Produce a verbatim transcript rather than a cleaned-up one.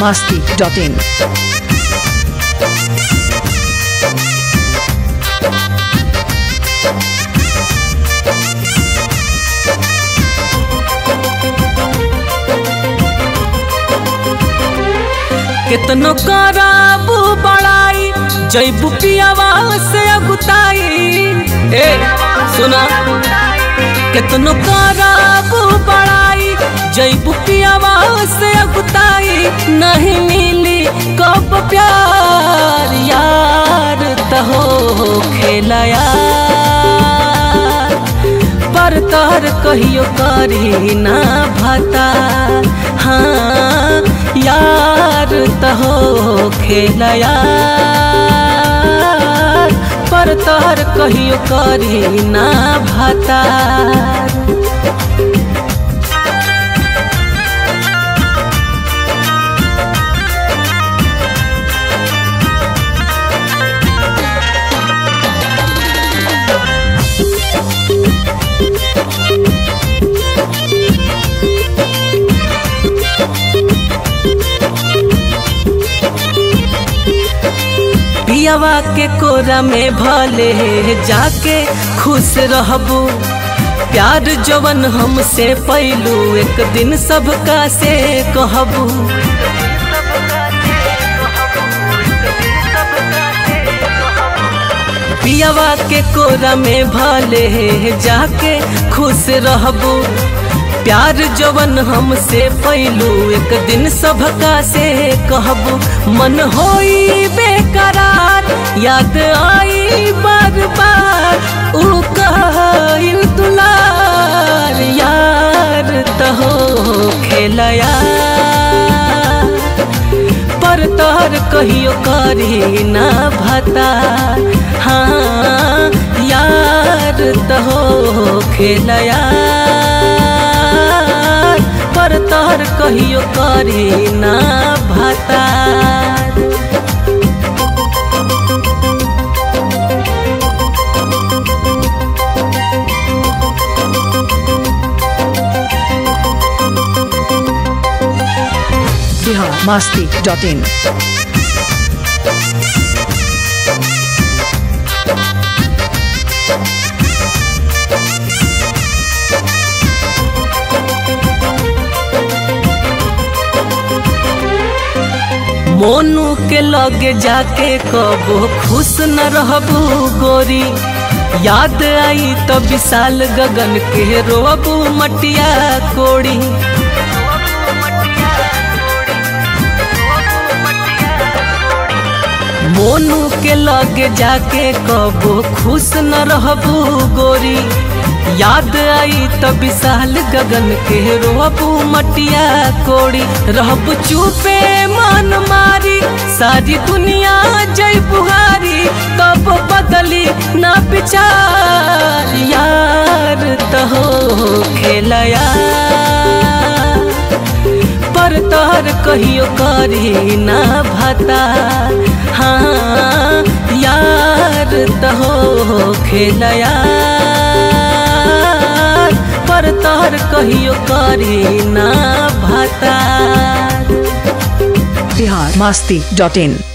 masti dot in. कितनो कराबू बड़ाई जैबू पियावा से अगुताई। ए सुना, कितनो कराबू बड़ाई जैबू पियावा से अगुताई। नहीं मिली कब प्यार यार तहो खेला यार, पर तोहर कहियो करी ना भाता। हाँ यार तहो खेला यार, पर तोहर कहियो करी ना भाता। पियावा के कोरा में भले जाके खुश रहबू, प्यार जवन हमसे पैलू एक दिन सबका से कहबू। पियावा के कोरा में भले जाके खुश रहबू, प्यार जवन हमसे पैलू एक दिन सबका से कहबू। मन होई बेकरार याद आई बार बार, ऊ कहल दुलार यार तहो खेला यार, पर तोहर कहियो करी ना भाता। हाँ यार तहो खेला यार, पर तोहर कहियो करी ना भाता। Bihar masti dot in. Monu के लगे जाके कबो खुश न रहबू गोरी, याद आई तो विशाल गगन के रोबू मटिया कोड़ी। मोनू के लगे जाके कबो खुश न रहबू गोरी, याद आई तो विशाल गगन के रोबू मटिया कोड़ी। रहबू चुपे मन मारी सारी दुनिया जय बुहारी, तब बदली ना विचार यार तहो खेला यार, पर तोहर कहियो करी ना भाता। हाँ यार तहो खेला यार, पर तोहर कहियो करी ना भाता। Bihar masti dot in.